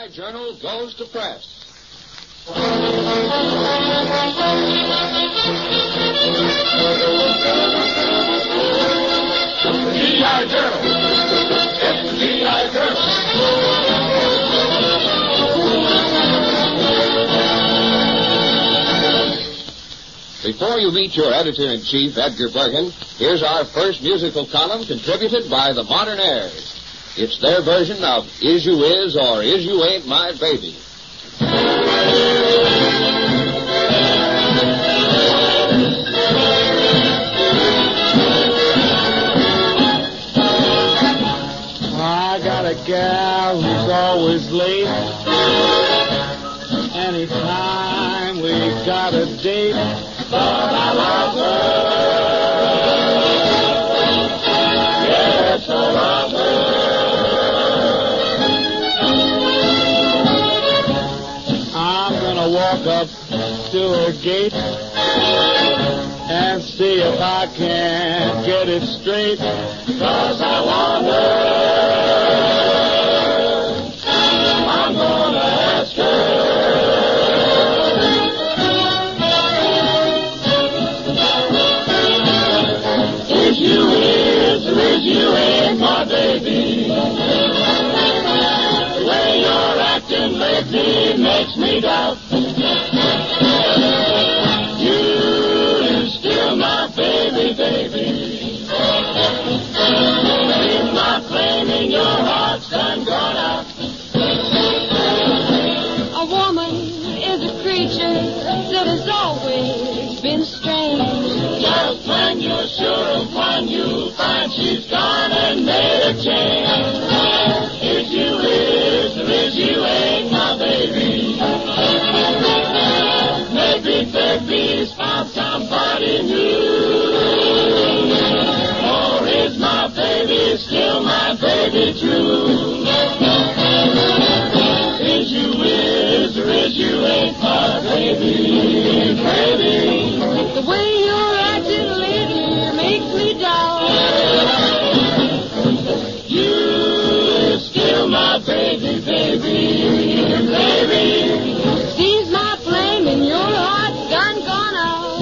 GI Journal goes to press. GI Journal. It's the GI Journal. Before you meet your editor-in-chief, Edgar Bergen, here's our first musical column contributed by the Modern Airs. It's their version of Is You Is or Is You Ain't My Baby. I got a gal who's always late. Anytime we got a date, but I love her. Yes, I love her. I'm gonna walk up to her gate and see if I can get it straight, 'cause I want her. I'm gonna ask her. Is you is or is you ain't my baby? The way you're acting lately makes me doubt. You're still my baby, baby. Leave my flame in your heart's done gone out. A woman is a creature that has always been strange. Just when you're sure of one, you find she's gone and made a change. Is you is or is you ain't my baby? Maybe baby's found somebody new. Or is my baby still my baby true? Is you is or is you ain't my baby, baby? The way you're acting lately makes me doubt. You still my baby, baby, baby. Sees my flame in your heart's gone out.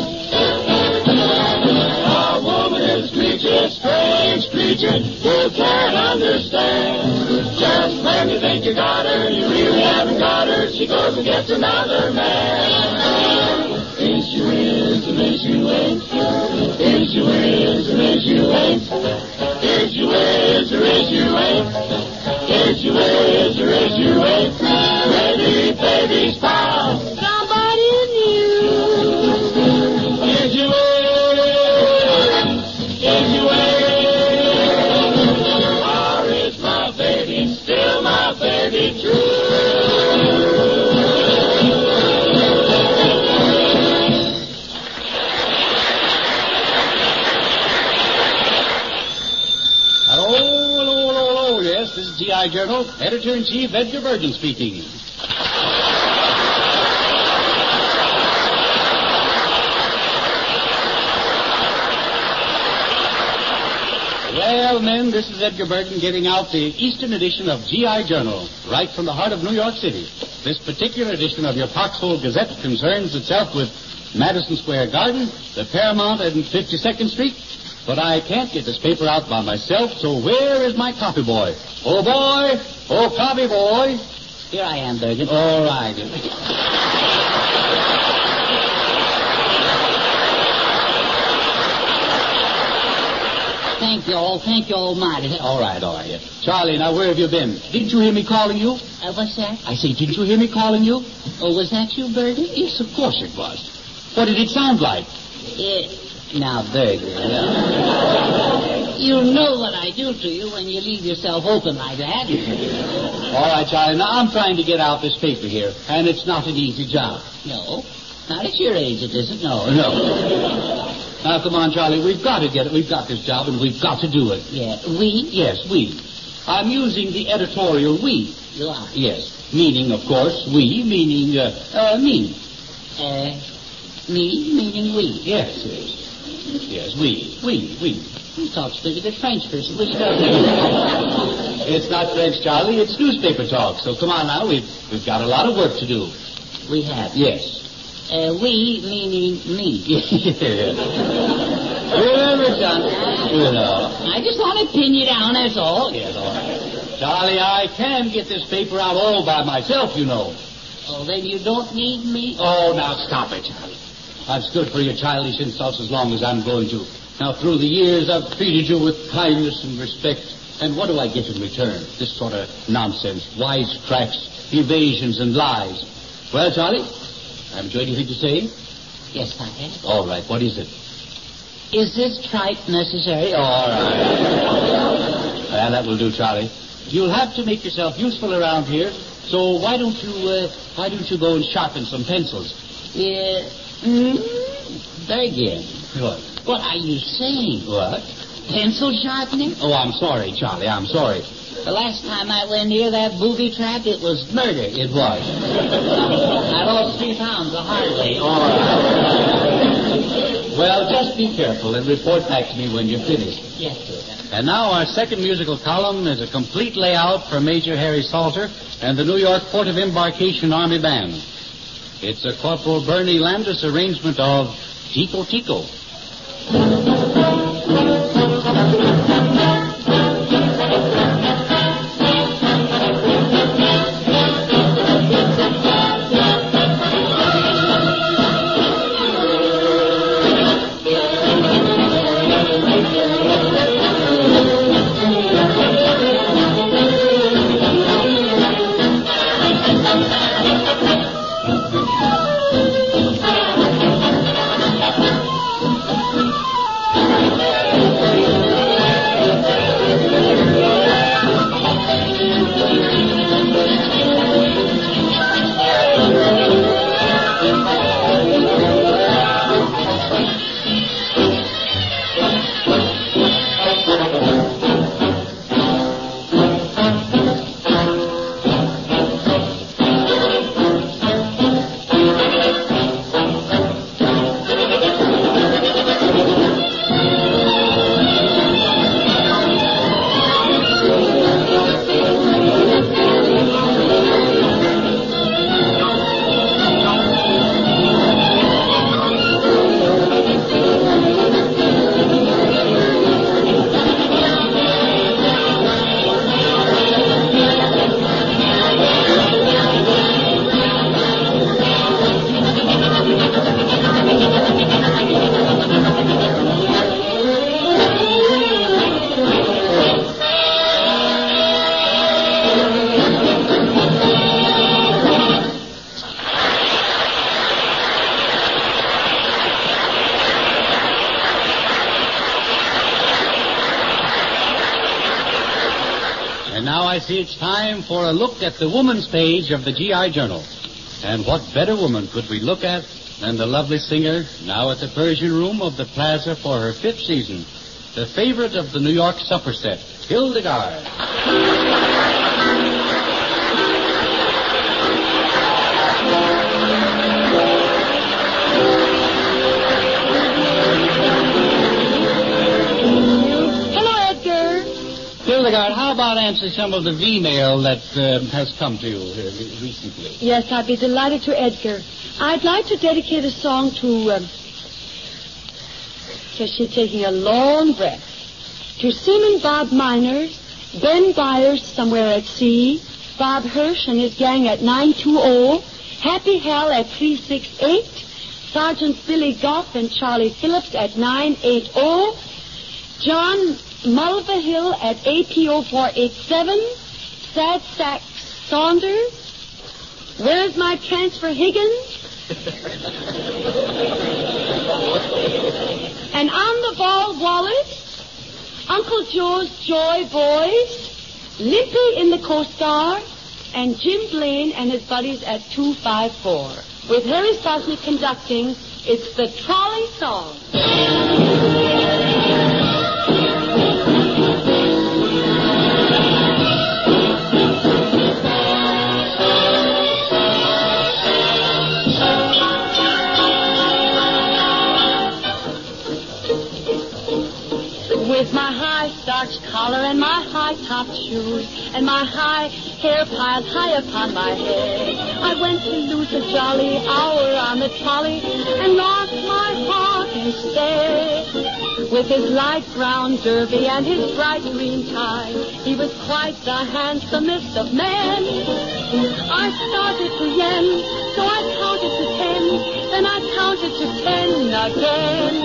A woman is a creature, strange creature, you can't understand. Just when you think you got her, you really haven't got her. She goes and gets another man. Is you is and is you ain't. Is you is and is you ain't. Is you is or is you ain't. Is you is or is you ain't. Maybe baby's found Somebody new. Is you is. Is you ain't. Or is my baby still my baby true? Hello. Yes, this is GI Journal. Editor-in-Chief Edgar Bergen speaking. Well, men, this is Edgar Bergen getting out the Eastern edition of GI Journal, right from the heart of New York City. This particular edition of your Foxhole Gazette concerns itself with Madison Square Garden, the Paramount and 52nd Street. But I can't get this paper out by myself, so where is my copy boy? Oh, boy! Oh, copy boy! Here I am, Bergen. All right. Thank you almighty. All right. Charlie, now where have you been? Didn't you hear me calling you? What's that? I say, didn't you hear me calling you? Oh, was that you, Bergen? Yes, of course it was. What did it sound like? Now, Bergen, you know what I do to you when you leave yourself open like that. All right, Charlie, now I'm trying to get out this paper here, and it's not an easy job. No, not at your age, it isn't. No. Now, come on, Charlie, we've got to get it. We've got this job, and we've got to do it. Yeah, we? Yes, we. I'm using the editorial we. You are? Yes, meaning, of course, we, meaning, me. Me, meaning we? Yes, we. He talks pretty good French, person. Which doesn't. It's not French, Charlie. It's newspaper talk. So come on now. We've got a lot of work to do. We have. Yes. We meaning me. Remember, John. You know. I just want to pin you down, that's all. Yes, all right. Charlie, I can get this paper out all by myself, you know. Oh, then you don't need me? Oh, now stop it, Charlie. I've stood for your childish insults as long as I'm going to. Now, through the years, I've treated you with kindness and respect. And what do I get in return? This sort of nonsense, wisecracks, evasions, and lies. Well, Charlie, haven't you anything to say? Yes, I have. All right, what is it? Is this tripe necessary? All right. Well, that will do, Charlie. You'll have to make yourself useful around here, so why don't you go and sharpen some pencils? Very good. What? What are you saying? What? Pencil sharpening? Oh, I'm sorry, Charlie, I'm sorry. The last time I went near that booby trap, it was murder. It was. I lost 3 pounds the hard way. All right. Well, just be careful and report back to me when you're finished. Yes, sir. And now our second musical column is a complete layout for Major Harry Salter and the New York Port of Embarkation Army Band. It's a Corporal Bernie Landis arrangement of Tico Tico. I see it's time for a look at the woman's page of the GI Journal. And what better woman could we look at than the lovely singer, now at the Persian Room of the Plaza for her 5th season, the favorite of the New York supper set, Hildegard. Hildegard, how about answering some of the V-mail that has come to you recently? Yes, I'd be delighted to, Edgar. I'd like to dedicate a song to... she's taking a long breath. To Seaman Bob Miners, Ben Byers somewhere at sea, Bob Hirsch and his gang at 920, Happy Hal at 368, Sergeant Billy Goff and Charlie Phillips at 980, John Mulvihill at APO 487, Sad Sack Saunders, Where's My Transfer Higgins? And On the Ball Wallace, Uncle Joe's Joy Boys, Limpy in the Coast Guard, and Jim Blaine and his buddies at 254. With Harry Sosnick conducting, it's the Trolley Song. With top shoes, and my high hair piled high upon my head. I went to lose a jolly hour on the trolley and lost my heart instead. With his light brown derby and his bright green tie, he was quite the handsomest of men. I started to yen, so I counted to 10, then I counted to 10 again.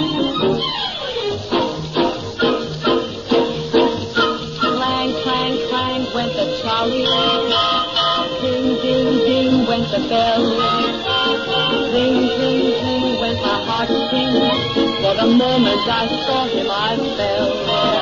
Clang, clang, clang went the trolley. Ding, ding, ding went the bell. Ring, ring, ring went my heartstrings. For the moment I saw him, I fell.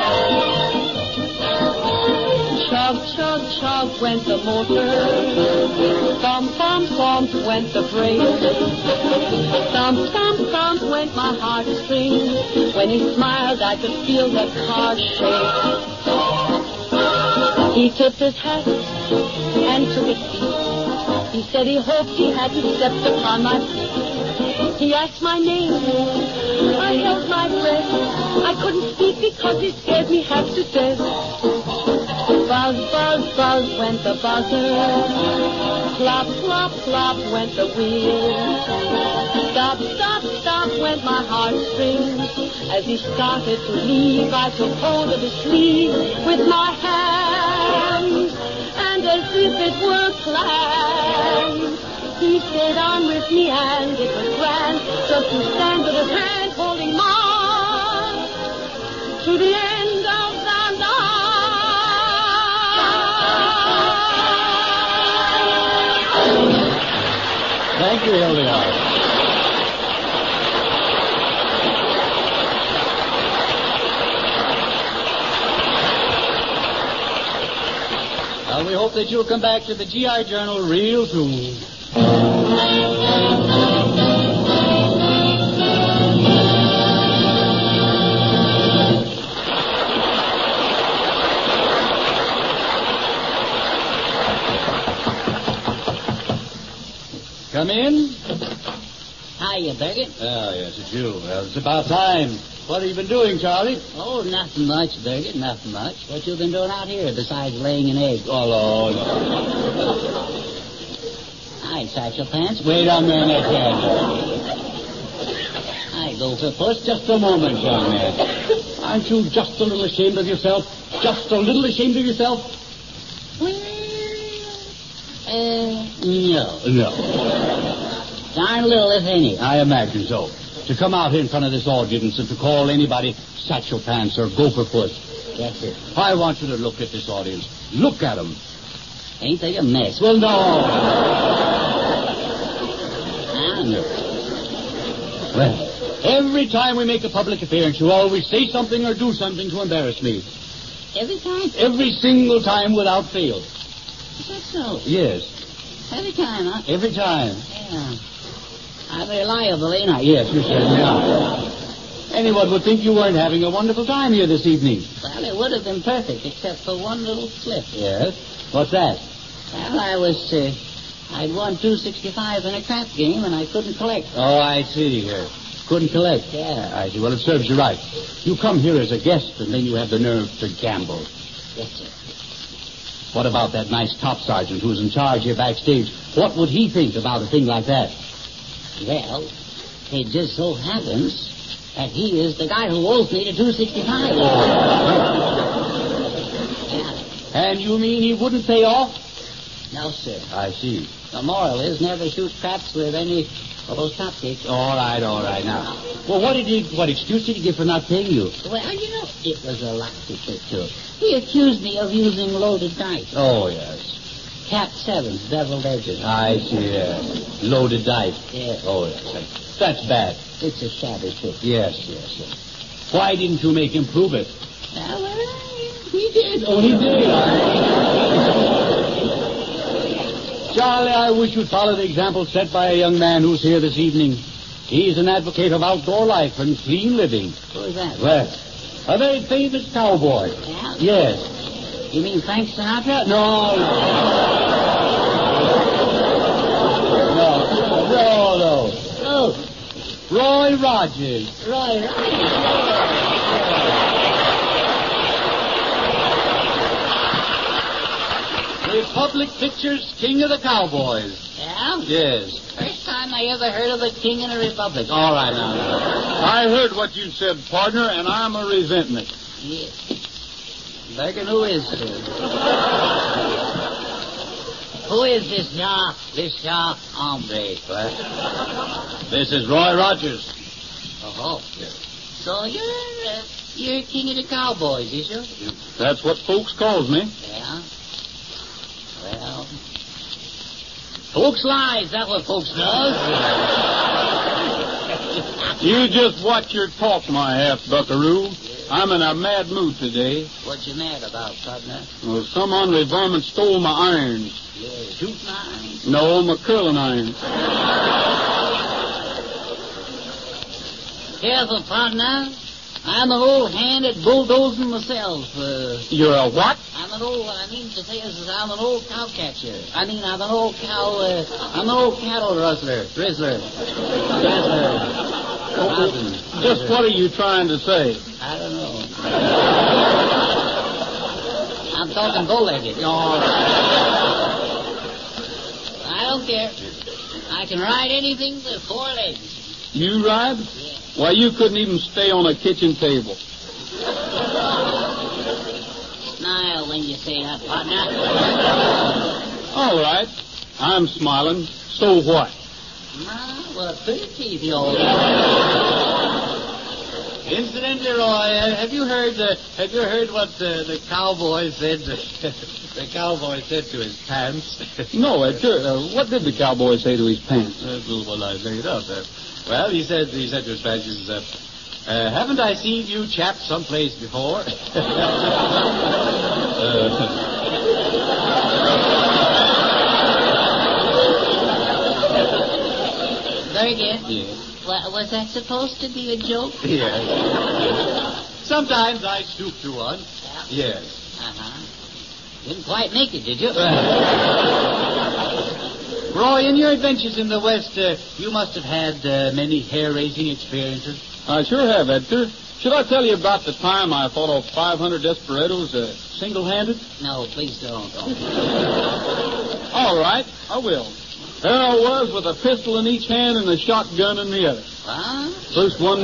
Chug, chug, chug went the motor. Thump, thump, thump went the brake. Thump, thump, thump went my heartstrings. When he smiled, I could feel the car shake. He tipped his hat and took his seat. He said he hoped he hadn't stepped upon my feet. He asked my name. I held my breath. I couldn't speak because he scared me half to death. Buzz, buzz, buzz went the buzzer. Plop, plop, plop went the wheel. Stop, stop, stop went my heartstrings. As he started to leave, I took hold of his sleeve with my hands, and as if it were planned, he stayed on with me, and it was grand just to stand with his hand holding mine to the end of the line. Thank you, Hildegard. Well, we hope that you'll come back to the GI Journal real soon. Come in. Hiya, Bergen. Oh, yes, it's you. Well, it's about time. What have you been doing, Charlie? Oh, nothing much, Bergen, nothing much. What you been doing out here besides laying an egg? Oh, no. Hi, Satchel Pants. Wait a minute, Daniel. Hi, Gopher Puss. Just a moment, young man. Aren't you just a little ashamed of yourself? Just a little ashamed of yourself? No. Darn little, if any. I imagine so. To come out here in front of this audience and to call anybody Satchel Pants or Gopher Puss. That's it. I want you to look at this audience. Look at them. Ain't they a mess? Well, no. I know. Well, every time we make a public appearance, you always say something or do something to embarrass me. Every time? Every single time without fail. Is that so? Yes. Every time, huh? Every time. Yeah. I'm reliable, ain't I? Yes, you certainly are. Anyone would think you weren't having a wonderful time here this evening. Well, it would have been perfect, except for one little slip. Yes? What's that? Well, I'd won $2.65 in a crap game, and I couldn't collect. Oh, I see. Couldn't collect. Yeah. I see. Well, it serves you right. You come here as a guest, and then you have the nerve to gamble. Yes, sir. What about that nice top sergeant who's in charge here backstage? What would he think about a thing like that? Well, it just so happens that he is the guy who owes me the $2.65. Yeah. And you mean he wouldn't pay off? No, sir. I see. The moral is never shoot craps with any of those cupcakes. All right, now. Well, what excuse did he give for not paying you? Well, you know, it was a lousy trick, too. He accused me of using loaded dice. Oh, yes. Cap 7s, beveled edges. I see, loaded dice. Yeah. Oh, yes. That's bad. It's a shabby trick. Yes. Why didn't you make him prove it? Well, he did. Oh, he did. Charlie, I wish you'd follow the example set by a young man who's here this evening. He's an advocate of outdoor life and clean living. Who is that? Well, a very famous cowboy. Yeah? Yes. You mean Frank Sinatra? No. Oh, Roy Rogers. Roy Rogers. Republic Pictures, King of the Cowboys. Yeah? Yes. First time I ever heard of a king in a republic. All right, now. I heard what you said, partner, and I'm a resenting it. Yeah. Bergen, who is this? Who is this sharp hombre? What? This is Roy Rogers. Oh. So you're king of the cowboys, is you? That's what folks calls me. Yeah. Well, folks lie. Is that what folks does? You just watch your talk, my half-buckaroo. I'm in a mad mood today. What you mad about, partner? Well, some ornery varmint stole my irons. Your shooting irons? No, my curling irons. Careful, partner. I'm an old hand at bulldozing myself. You're a what? I'm an old cow catcher. I'm an old cattle rustler. Just what are you trying to say? I don't know. I'm talking bow-legged. I don't care. I can ride anything with 4 legs. You ride? Yeah. Why, you couldn't even stay on a kitchen table. Smile when you say that, partner. All right. I'm smiling. So what? Well, pretty teeth, you old. Incidentally, Roy, have you heard what the cowboy said? The cowboy said to his pants. No, Edgar. What did the cowboy say to his pants? That's a little one I made up. Well, he said to his pants, he says, haven't I seen you chaps someplace before? Very good. Yeah. Was that supposed to be a joke? Yes. Sometimes I stoop to one. Yeah. Yes. Uh-huh. Didn't quite make it, did you? Roy, in your adventures in the West, you must have had many hair-raising experiences. I sure have, Edgar. Should I tell you about the time I fought off 500 desperados single-handed? No, please don't. All right, I will. There I was with a pistol in each hand and a shotgun in the other. Huh? First one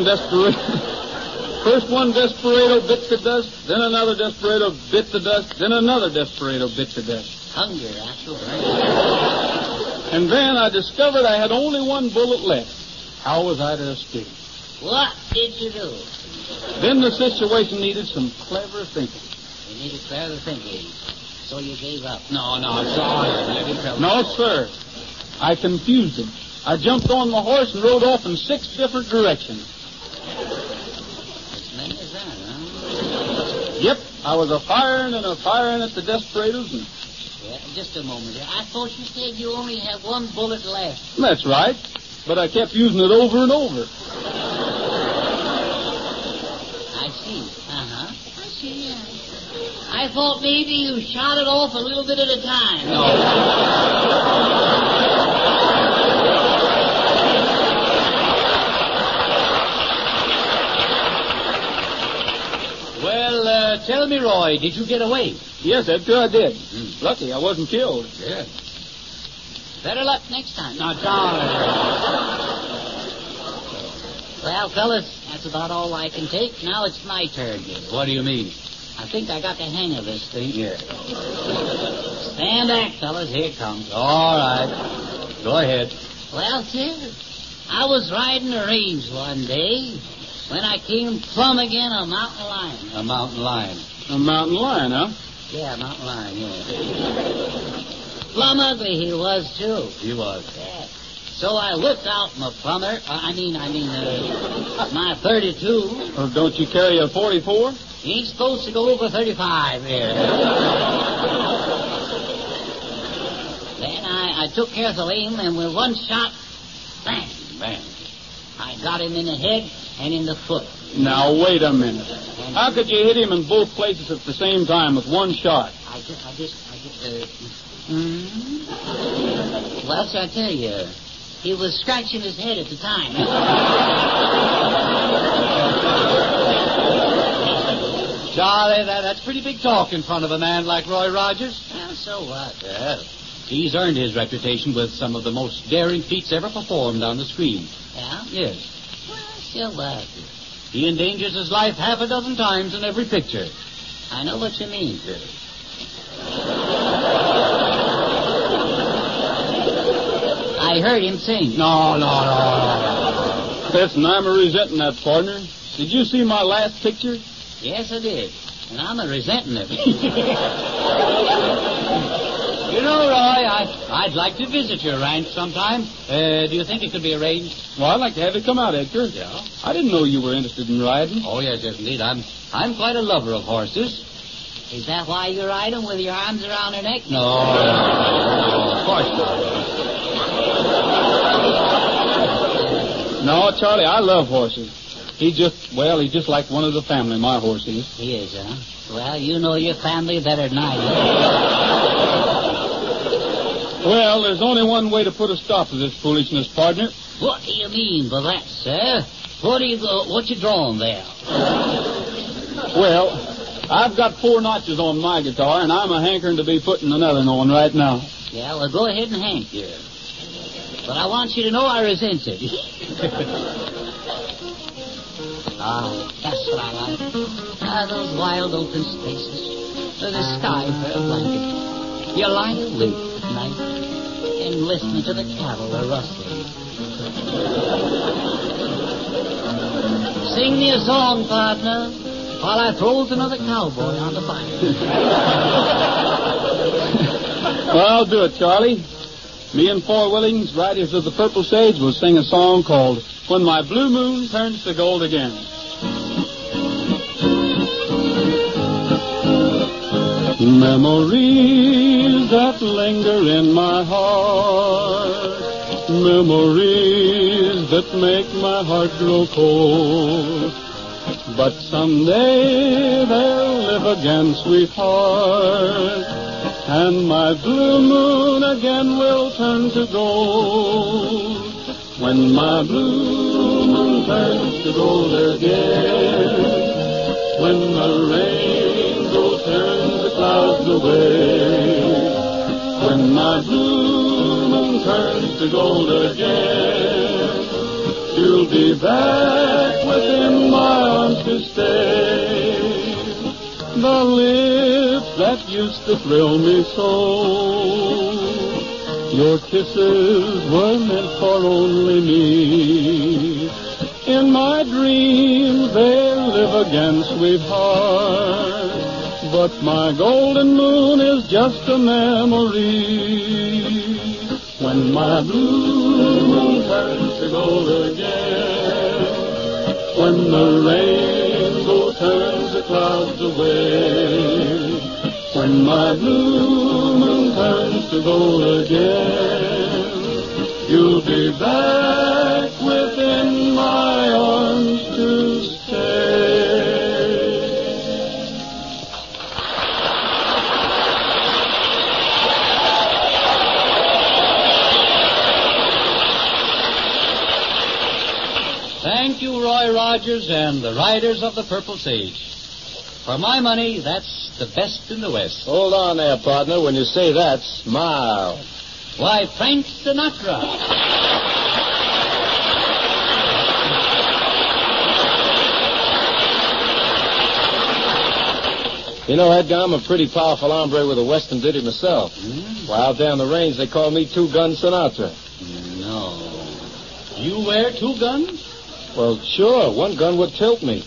desperado bit the dust, then another desperado bit the dust, then another desperado bit the dust. Hunger, actual. And then I discovered I had only one bullet left. How was I to escape? What did you do? Then the situation needed some clever thinking. You needed clever thinking. So you gave up. No, I'm sorry. No, sir. I confused him. I jumped on my horse and rode off in 6 different directions. As many as that, huh? Yep, I was a-firing and a-firing at the desperados. And... Yeah, just a moment here. I thought you said you only have one bullet left. That's right, but I kept using it over and over. I see. Uh-huh. I see, yeah. I thought maybe you shot it off a little bit at a time. No. Well, tell me, Roy, did you get away? Yes, Edgar, I did. Lucky I wasn't killed. Yeah. Better luck next time. Now, John. Well, fellas, that's about all I can take. Now it's my turn. What do you mean? I think I got the hang of this thing. Yeah. Stand back, fellas. Here it comes. All right. Go ahead. Well, sir, I was riding the range one day when I came plumb again a mountain lion. A mountain lion. A mountain lion, huh? Yeah, a mountain lion, yeah. Plumb ugly he was, too. He was. Yeah. So I whipped out my plumber. My 32. Or don't you carry a 44? You ain't supposed to go over 35 here. Then I took careful aim, and with one shot, bang, Bang. I got him in the head and in the foot. Now, wait a minute. How could you hit him in both places at the same time with one shot? Well, sir, I tell you, he was scratching his head at the time. Charlie, that's pretty big talk in front of a man like Roy Rogers. Well, so what? He's earned his reputation with some of the most daring feats ever performed on the screen. Yeah? Yes. Well, so what? He endangers his life half a dozen times in every picture. I know what you mean. I heard him sing. No. Listen, I'm resenting that, partner. Did you see my last picture? Yes, I did. And I'm resenting it. You know, Roy, I'd like to visit your ranch sometime. Do you think it could be arranged? Well, I'd like to have you come out, Edgar. Yeah. I didn't know you were interested in riding. Oh, yes, indeed. I'm quite a lover of horses. Is that why you ride him with your arms around her neck? No, of course not. No, Charlie, I love horses. He's just like one of the family, my horse is. He is, huh? Well, you know your family better than I do. Well, there's only one way to put a stop to this foolishness, partner. What do you mean by that, sir? What you drawing there? Well, I've got 4 notches on my guitar, and I'm a hankering to be putting another on right now. Yeah, well, go ahead and hank here. But I want you to know I resent it. That's what I like. Those wild open spaces. The sky for a blanket. You lie awake at night and listen to the cattle rustling. Sing me a song, partner, while I throws another cowboy on the fire. Well, I'll do it, Charlie. Me and Four Willings, riders of the Purple Sage, will sing a song called When My Blue Moon Turns to Gold Again. Memories that linger in my heart, memories that make my heart grow cold. But someday they'll live again, sweetheart, and my blue moon again will turn to gold. When my blue moon turns to gold again, when the rainbow turns the clouds away, when my blue moon turns to gold again, you'll be back within my arms to stay. The lips that used to thrill me so, your kisses were meant for only me. In my dreams they'll live again, sweetheart, but my golden moon is just a memory. When my blue moon turns to gold again, when the rainbow turns the clouds away, when my blue moon turns to gold again, you'll be back within my arms to stay. Thank you, Roy Rogers and the Riders of the Purple Sage. For my money, that's the best in the West. Hold on there, partner. When you say that, smile. Why, Frank Sinatra. You know, Edgar, I'm a pretty powerful hombre with a Western ditty myself. Well, out there on the range, they call me Two Gun Sinatra. No. You wear 2 guns? Well, sure. One gun would tilt me.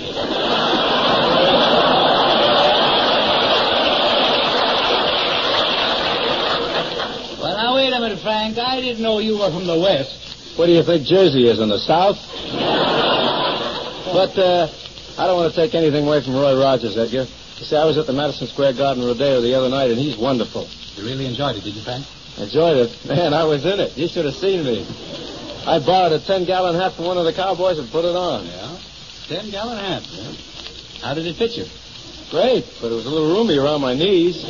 Well, now, wait a minute, Frank. I didn't know you were from the West. What do you think Jersey is, in the South? But, I don't want to take anything away from Roy Rogers, Edgar. You see, I was at the Madison Square Garden Rodeo the other night, and he's wonderful. You really enjoyed it, did you, Frank? Enjoyed it? Man, I was in it. You should have seen me. I borrowed a 10-gallon hat from one of the cowboys and put it on. Yeah? 10-gallon hat, yeah. How did it fit you? Great, but it was a little roomy around my knees.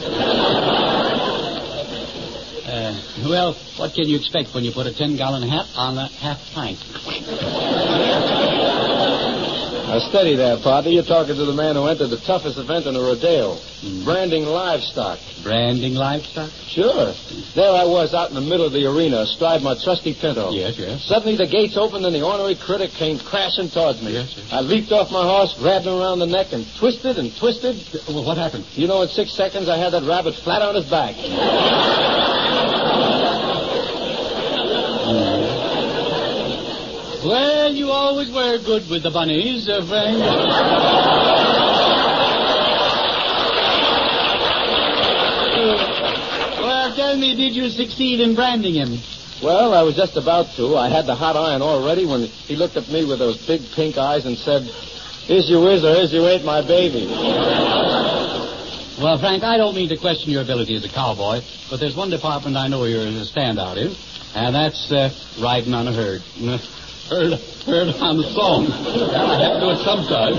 Well, what can you expect when you put a 10-gallon hat on a half pint? Now, steady there, partner. You're talking to the man who entered the toughest event in a rodeo. Branding livestock. Branding livestock? Sure. There I was out in the middle of the arena, astride my trusty pinto. Yes, yes. Suddenly the gates opened and the ornery critic came crashing towards me. Yes, yes. I leaped off my horse, grabbed him around the neck, and twisted and twisted. Well, what happened? You know, in 6 seconds, I had that rabbit flat on his back. Well, you always were good with the bunnies, Frank. Well, tell me, did you succeed in branding him? Well, I was just about to. I had the hot iron all ready when he looked at me with those big pink eyes and said, "Is you is or is you ain't my baby." Well, Frank, I don't mean to question your ability as a cowboy, but there's one department I know you're a standout in, and that's riding on a herd. Heard on the song. I have to do it sometime.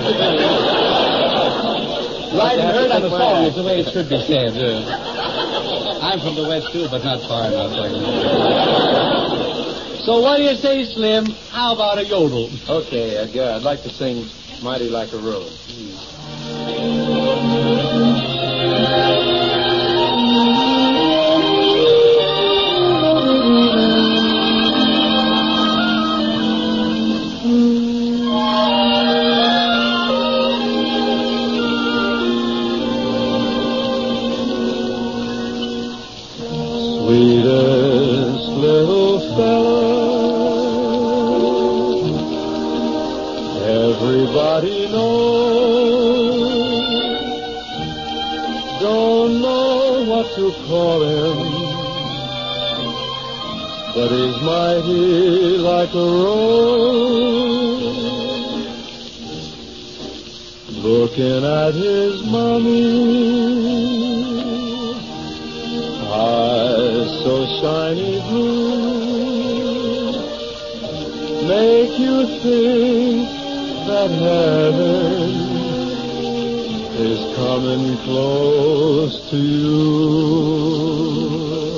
Riding herd on the song is the way it should be said. I'm from the West, too, but not far enough. So what do you say, Slim? How about a yodel? Okay, I'd like to sing Mighty Like a Rose. Sweetest little fellow, everybody knows. Don't know what to call him, but he's mighty like a rose. Looking at his mommy, eyes so shiny blue, make you think that heaven is coming close to you.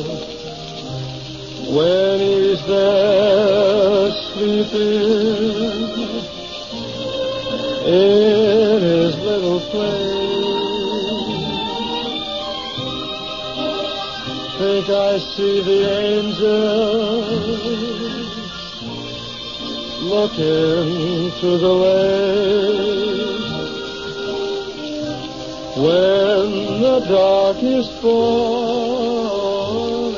When he's there sleeping in his little place, think I see the angels looking through the lake. When the dark is falling,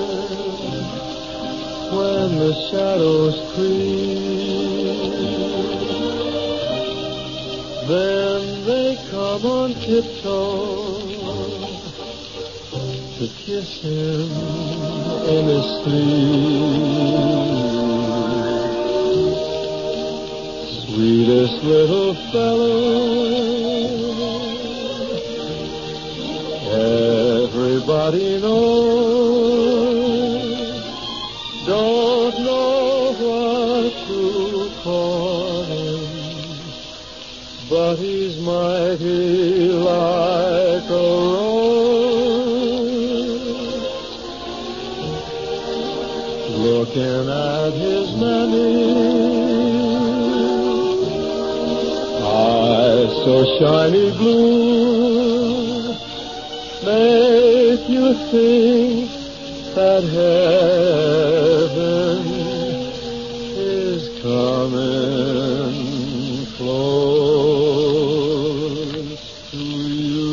when the shadows creep, then they come on tiptoe to kiss him in his sleep. Sweetest little fellow, everybody knows. Don't know what to call him, but he's mighty like a rose. Looking at his mammy, eyes so shiny blue, make you think that heaven is coming close to you.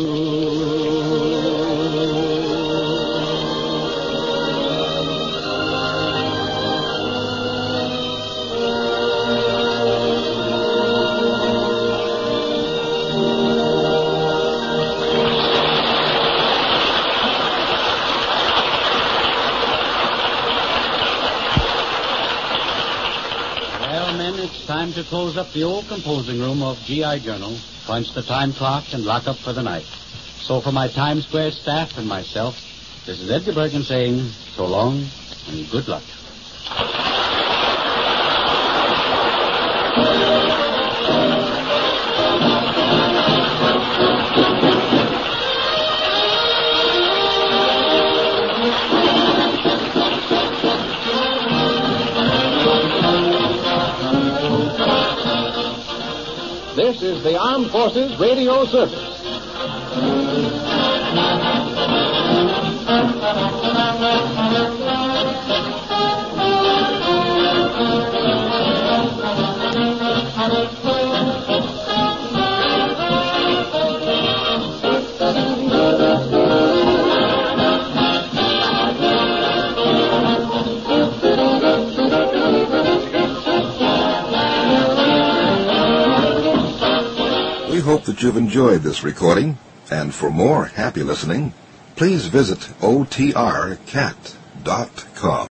Time to close up the old composing room of G.I. Journal, punch the time clock, and lock up for the night. So for my Times Square staff and myself, this is Edgar Bergen saying so long and good luck. This is the Armed Forces Radio Service. We hope that you've enjoyed this recording, and for more happy listening, please visit otrcat.com.